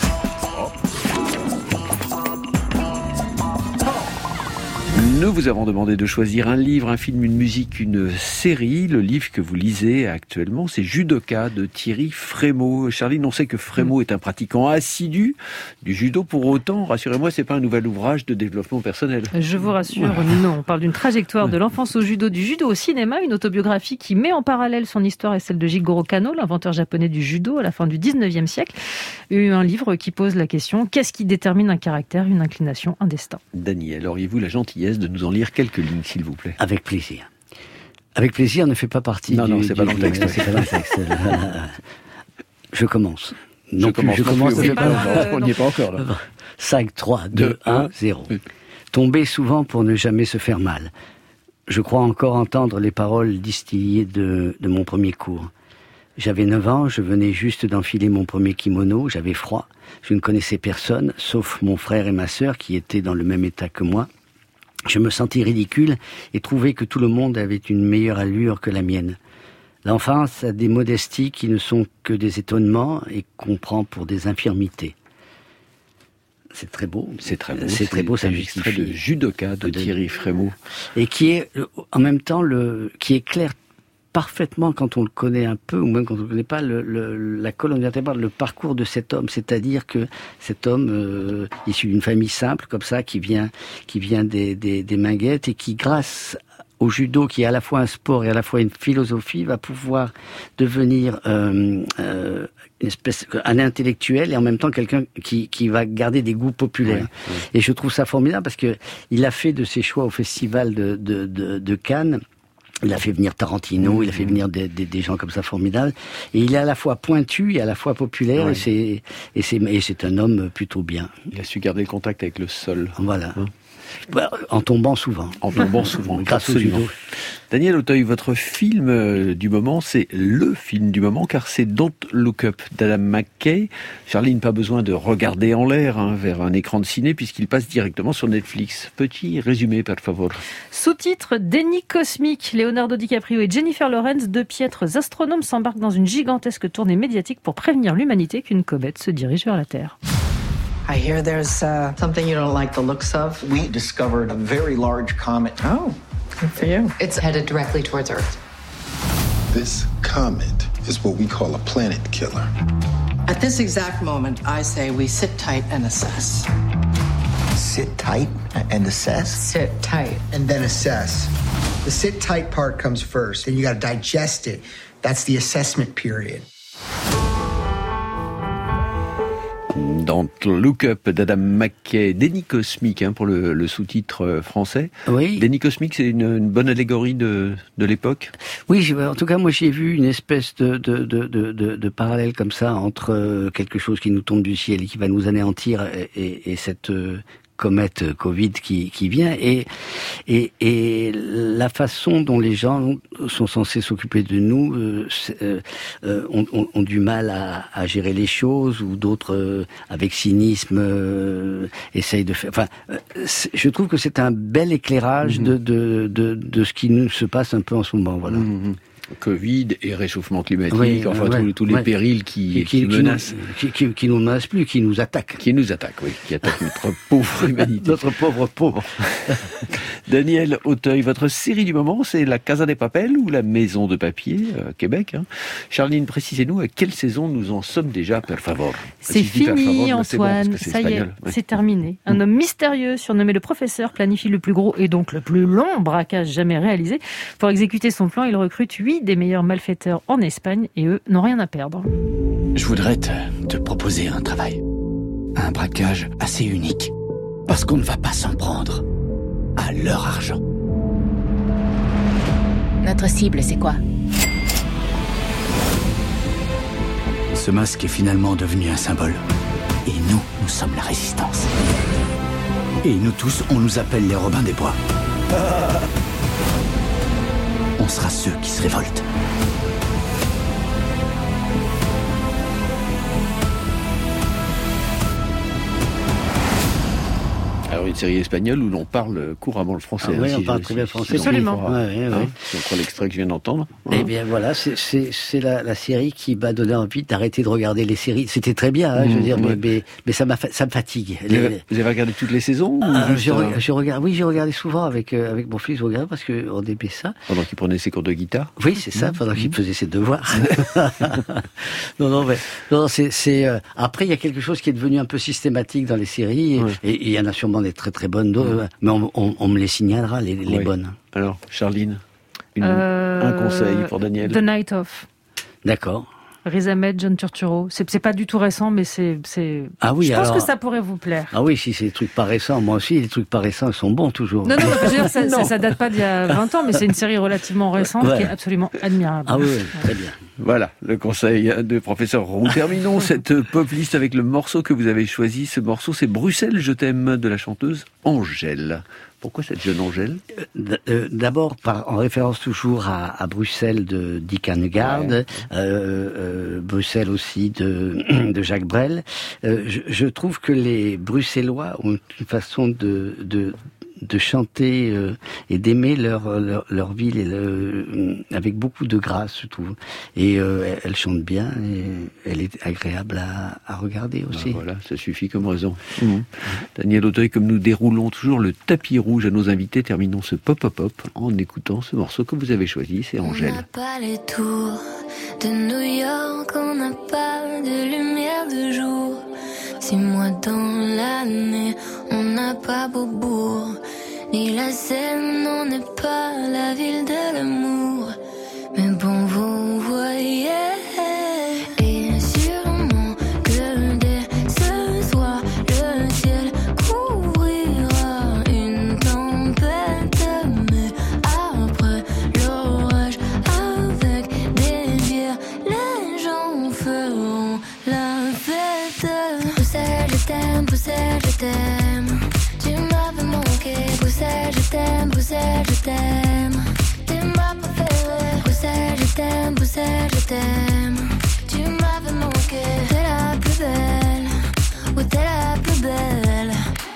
Nous vous avons demandé de choisir un livre, un film, une musique, une série. Le livre que vous lisez actuellement, c'est Judoka de Thierry Frémaux. Charline, on sait que Frémaux est un pratiquant assidu du judo. Pour autant, rassurez-moi, c'est pas un nouvel ouvrage de développement personnel. Je vous rassure, non. On parle d'une trajectoire de l'enfance au judo, du judo au cinéma, une autobiographie qui met en parallèle son histoire et celle de Jigoro Kano, l'inventeur japonais du judo à la fin du 19e siècle. Un livre qui pose la question, qu'est-ce qui détermine un caractère, une inclination, un destin? Daniel, auriez-vous la gentillesse de nous en lire quelques lignes, s'il vous plaît? Avec plaisir. Avec plaisir ne fait pas partie non, c'est pas dans le texte. C'est pas dans le texte. Je commence. Je commence. On n'y est pas encore, là. 5, 3, 2, 1, 0. Tomber souvent pour ne jamais se faire mal. Je crois encore entendre les paroles distillées de mon premier cours. J'avais 9 ans, je venais juste d'enfiler mon premier kimono, j'avais froid. Je ne connaissais personne, sauf mon frère et ma sœur qui étaient dans le même état que moi. Je me sentis ridicule et trouvais que tout le monde avait une meilleure allure que la mienne. L'enfance a des modesties qui ne sont que des étonnements et qu'on prend pour des infirmités. C'est très beau. C'est très beau, ça justifie. C'est de Judoka de Thierry Frémaux. Et qui est, en même temps, qui éclaire parfaitement, quand on le connaît un peu, ou même quand on ne le connaît pas, la colonne vertébrale, le parcours de cet homme. C'est-à-dire que cet homme, issu d'une famille simple, comme ça, qui vient des Minguettes, et qui, grâce au judo, qui est à la fois un sport et à la fois une philosophie, va pouvoir devenir une espèce, un intellectuel et en même temps quelqu'un qui va garder des goûts populaires. Ouais. Et je trouve ça formidable parce que il a fait de ses choix au festival de Cannes Il a fait venir Tarantino, il a fait venir des gens comme ça formidables. Et il est à la fois pointu et à la fois populaire. Ouais. Et c'est un homme plutôt bien. Il a su garder le contact avec le sol. Voilà. En tombant souvent. Grâce au judo. Daniel Auteuil, votre film du moment, c'est le film du moment, car c'est Don't Look Up d'Adam McKay. Charline, pas besoin de regarder en l'air vers un écran de ciné, puisqu'il passe directement sur Netflix. Petit résumé, per favor. Sous-titre Déni cosmique. Leonardo DiCaprio et Jennifer Lawrence, deux piètres astronomes, s'embarquent dans une gigantesque tournée médiatique pour prévenir l'humanité qu'une comète se dirige vers la Terre. I hear there's something you don't like the looks of. We discovered a very large comet. Oh, good for you. It's headed directly towards Earth. This comet is what we call a planet killer. At this exact moment, I say we sit tight and assess. Sit tight and assess? Sit tight. And then assess. The sit tight part comes first. Then you got to digest it. That's the assessment period. Don't Look Up d'Adam McKay, Déni cosmique pour le sous-titre français. Oui. Déni cosmique, c'est une bonne allégorie de l'époque. Oui, en tout cas, moi j'ai vu une espèce de parallèle comme ça entre quelque chose qui nous tombe du ciel et qui va nous anéantir et cette comète Covid qui vient et la façon dont les gens sont censés s'occuper de nous ont du mal à gérer les choses, ou d'autres avec cynisme essayent de faire. Enfin, je trouve que c'est un bel éclairage de ce qui nous se passe un peu en ce moment. Voilà. Covid et réchauffement climatique, tous les périls qui menacent. Qui nous menacent plus, qui nous attaquent. Qui attaquent notre pauvre humanité. Notre pauvre. Daniel Auteuil, votre série du moment, c'est La Casa des Papel ou La Maison de Papier, Québec. Charline, précisez-nous à quelle saison nous en sommes déjà, per favor. C'est fini, Antoine. Ça y est, c'est terminé. Un homme mystérieux, surnommé le professeur, planifie le plus gros et donc le plus long braquage jamais réalisé. Pour exécuter son plan, il recrute 8 des meilleurs malfaiteurs en Espagne et eux n'ont rien à perdre. Je voudrais te proposer un travail. Un braquage assez unique. Parce qu'on ne va pas s'en prendre à leur argent. Notre cible, c'est quoi? Ce masque est finalement devenu un symbole. Et nous sommes la résistance. Et nous tous, on nous appelle les Robins des Bois. On sera ceux qui se révoltent. Alors, une série espagnole où l'on parle couramment le français. Oui, on parle très bien le français. Absolument. Si on prend l'extrait que je viens d'entendre. Eh bien voilà, c'est la série qui m'a donné envie d'arrêter de regarder les séries. C'était très bien, je veux dire, mais ça me fatigue. Vous avez regardé toutes les saisons j'ai regardé souvent avec mon fils, parce qu'on aimait ça. Pendant qu'il prenait ses cours de guitare. Oui, c'est ça, pendant qu'il faisait ses devoirs. Non, c'est après il y a quelque chose qui est devenu un peu systématique dans les séries et il y en a sûrement des très très bonnes, mais on me les signalera les bonnes. Alors, Charline, un conseil pour Daniel. The Night Of. D'accord. Riz Ahmed, John Turturro. C'est pas du tout récent, mais c'est. Ah oui, je pense que ça pourrait vous plaire. Ah oui, si c'est des trucs pas récents, moi aussi, les trucs pas récents, ils sont bons toujours. Non, je veux dire, ça date pas d'il y a 20 ans, mais c'est une série relativement récente qui est absolument admirable. Ah oui, très bien. Voilà, le conseil de professeur Roux. Terminons cette pop list avec le morceau que vous avez choisi. Ce morceau, c'est Bruxelles, je t'aime, de la chanteuse Angèle. Pourquoi cette jeune Angèle? D'abord, en référence toujours à Bruxelles de Dick Annegaard, Bruxelles aussi de Jacques Brel. Je trouve que les Bruxellois ont une façon de chanter et d'aimer leur ville avec beaucoup de grâce, je trouve. Et elle chante bien et elle est agréable à regarder aussi. Voilà, ça suffit comme raison. Daniel Auteuil, comme nous déroulons toujours le tapis rouge à nos invités, terminons ce pop-up en écoutant ce morceau que vous avez choisi, c'est Angèle. On n'a pas les tours de New York, on n'a pas de lumière de jour. 6 mois dans l'année, on n'a pas Beaubourg, ni la Seine, on n'est pas la ville de l'amour. Mais bon, vous voyez, et sûrement que dès ce soir, le ciel couvrira une tempête. Mais après Bruxelles, je t'aime. T'es ma préférée. Bruxelles, je t'aime, Bruxelles, je t'aime. Tu m'avais manqué. T'es la plus belle. Oui, t'es la plus belle.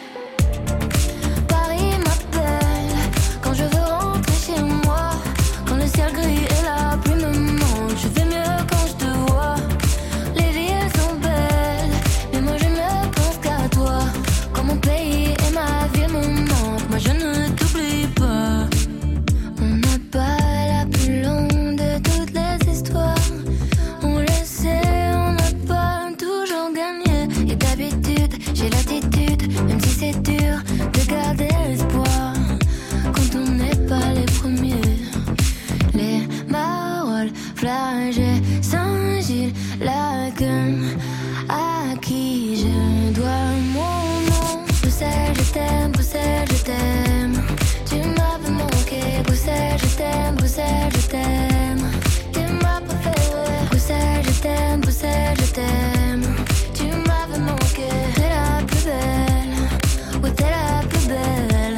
Paris m'appelle quand je veux rentrer chez moi. Quand le ciel gris et la pluie me manquent, je fais mieux quand je te vois. Les villes sont belles, mais moi je ne pense qu'à toi. Quand mon pays et ma ville me manquent, moi je ne t'oublie pas. On n'a pas la plus longue de toutes les histoires. On le sait, on n'a pas toujours gagné. Et d'habitude, j'ai l'attitude, même si c'est dur, de garder l'espoir. Quand on n'est pas les premiers. Les Marolles, Flagey, Saint-Gilles, Laken, à qui je dois mon nom. Bruxelles, je t'aime, Bruxelles, je t'aime. Tu m'avais manqué. Bruxelles, je t'aime, Bruxelles, je t'aime. T'es ma préférée. Bruxelles, je t'aime, Bruxelles, je t'aime. Tu m'avais manqué. T'es la plus belle. Oui, t'es la plus belle.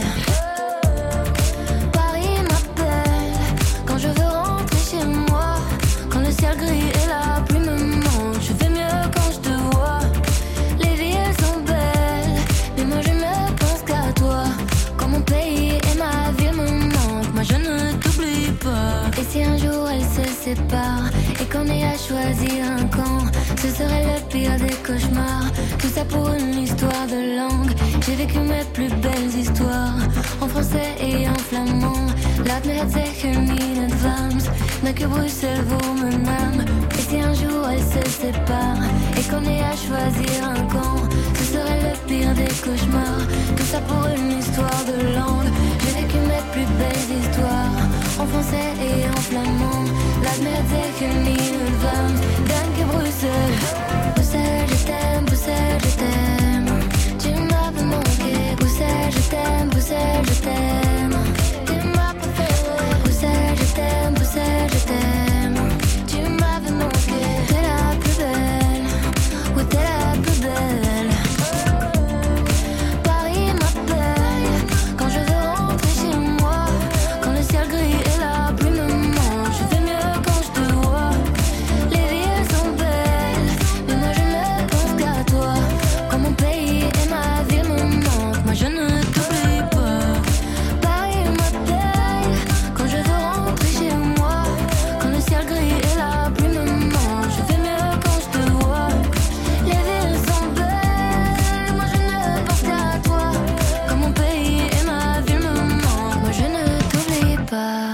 Paris m'appelle quand je veux rentrer chez moi. Quand le ciel gris et la pluie me manquent, je fais mieux quand je te vois. Les villes sont belles, mais moi je ne pense qu'à toi. Quand mon pays et ma ville me manquent, moi je ne t'oublie pas. Et si un jour elles se séparent et qu'on ait à choisir un camp, ce serait le pire des cauchemars. Tout ça pour une histoire de langue. J'ai vécu mes plus belles histoires en français et en flamand. Laat me het zeggen in het Vlaams, dat que Bruxelles vaut mon âme. Et si un jour elles se séparent et qu'on ait à choisir un camp, ce serait le pire des cauchemars. Tout ça pour une histoire de langue. J'ai vécu mes plus belles histoires en français et en flamand. Laat me het zeggen in het Vlaams, dat que Bruxelles. Bruxelles, je t'aime, Bruxelles, je t'aime. Tu m'avais manqué. Bruxelles, je t'aime, Bruxelles, je t'aime. T'es ma préférée. Bruxelles, je t'aime, Bruxelles, je t'aime. Tu m'avais manqué. T'es la plus belle. Oui, t'es la plus belle. Paris m'appelle quand je veux rentrer chez moi. Quand le ciel gris et la pluie me manquent, je fais mieux quand je te vois. Les villes sont belles, mais moi je ne pense qu'à toi. Quand mon pays et ma ville me manquent, moi je ne t'oublie pas. Paris m'appelle quand je veux rentrer chez moi. Quand le ciel gris et la pluie me manquent, je fais mieux quand je te vois. Les villes sont belles, moi je ne pense qu'à toi. Quand mon pays et ma ville me manquent, moi je ne t'oublie pas.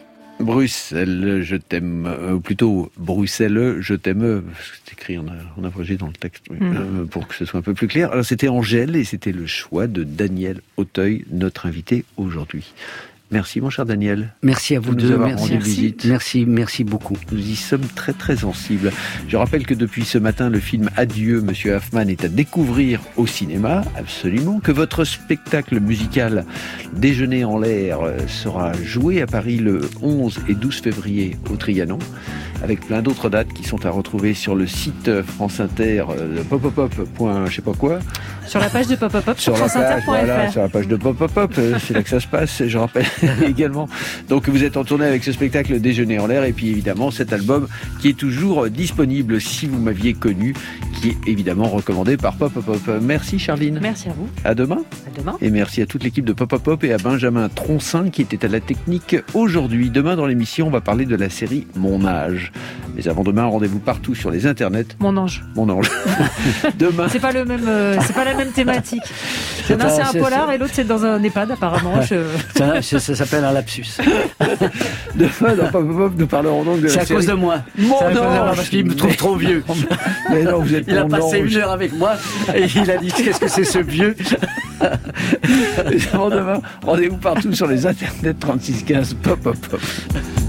Bruxelles, je t'aime, ou plutôt Bruxelles, je t'aime, c'est écrit en abrégé dans le texte, pour que ce soit un peu plus clair. Alors c'était Angèle et c'était le choix de Daniel Auteuil, notre invité aujourd'hui. Merci mon cher Daniel. Merci à vous de deux. nous avoir Merci. rendu visite. Merci beaucoup. Nous y sommes très très sensibles. Je rappelle que depuis ce matin, le film Adieu, Monsieur Hoffman est à découvrir au cinéma, absolument. Que votre spectacle musical Déjeuner en l'air sera joué à Paris le 11 et 12 février au Trianon, avec plein d'autres dates qui sont à retrouver sur le site France Inter, popopop. je sais pas quoi. Sur la page de Popopop sur franceinter.fr. Voilà, sur la page de Popopop, c'est là que ça se passe, je rappelle également. Donc vous êtes en tournée avec ce spectacle Déjeuner en l'air et puis évidemment cet album qui est toujours disponible si vous m'aviez connu, qui est évidemment recommandé par Popopop. Merci Charline. Merci à vous. À demain. À demain. Et merci à toute l'équipe de Popopop et à Benjamin Troncin qui était à la technique aujourd'hui. Demain dans l'émission, on va parler de la série Mon âge. Mais avant demain, rendez-vous partout sur les internets. Mon ange. Mon ange. Demain. C'est pas le même, c'est pas la même thématique. L'un c'est un polar et l'autre c'est dans un EHPAD apparemment. Ça s'appelle un lapsus. Demain dans Popopop, nous parlerons donc de la série. C'est à cause de moi. Mon ange. Parce qu'il me trouve trop vieux. Mais non, vous êtes il a passé une heure avec moi et il a dit qu'est-ce que c'est ce vieux. Avant demain, rendez-vous partout sur les internets 3615 Popopop.